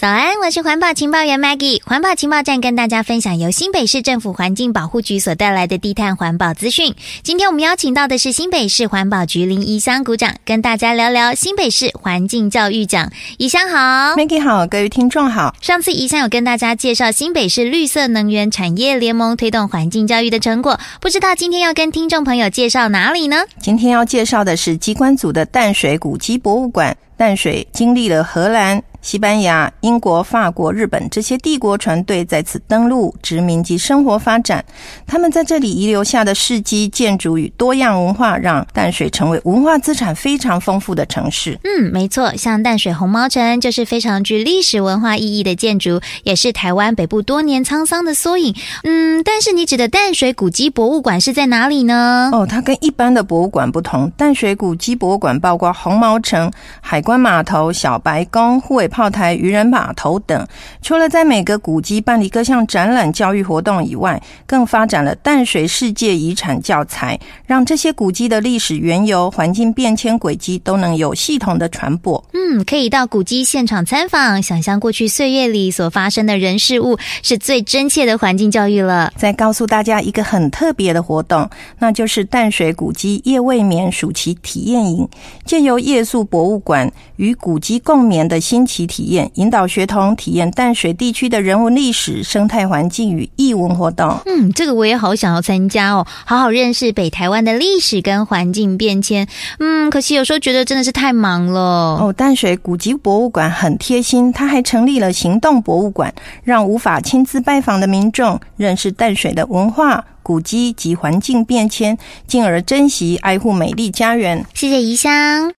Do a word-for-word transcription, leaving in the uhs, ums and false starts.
早安，我是环保情报员 Maggie。环保情报站跟大家分享由新北市政府环境保护局所带来的低碳环保资讯。今天我们邀请到的是新北市环保局林宜香股长，跟大家聊聊新北市环境教育奖。宜香好。 Maggie 好，各位听众好。 上次宜香有跟大家介绍新北市绿色能源产业联盟推动环境教育的成果，不知道今天要跟听众朋友介绍哪里呢？ 今天要介绍的是机关组的淡水古迹博物馆。淡水经历了荷兰、西班牙、英国、法国、日本这些帝国船队在此登陆、殖民及生活发展，他们在这里遗留下的事迹、建筑与多样文化，让淡水成为文化资产非常丰富的城市。 嗯，没错，像淡水红毛城就是非常具历史文化意义的建筑，也是台湾北部多年沧桑的缩影。嗯，但是你指的淡水古迹博物馆是在哪里呢？ 哦，它跟一般的博物馆不同，淡水古迹博物馆包括红毛城、海关码头、小白宫、护卫炮台、渔人码头等。除了在每个古迹办理各项展览教育活动以外，更发展了淡水世界遗产教材，让这些古迹的历史缘由、环境变迁轨迹都能有系统的传播。 嗯，可以到古迹现场参访，想象过去岁月里所发生的人事物，是最真切的环境教育了。 再告诉大家一个很特别的活动，那就是淡水古迹夜未眠暑期体验营，借由夜宿博物馆与古迹共眠的新奇体验，引导学童体验淡水地区的人文历史、生态环境与艺文活动。 嗯，这个我也好想要参加哦，好好认识北台湾的历史跟环境变迁。嗯，可惜有时候觉得真的是太忙了。 哦，淡水古迹博物馆很贴心，它还成立了行动博物馆，让无法亲自拜访的民众认识淡水的文化、古迹及环境变迁，进而珍惜爱护美丽家园。 谢谢宜香。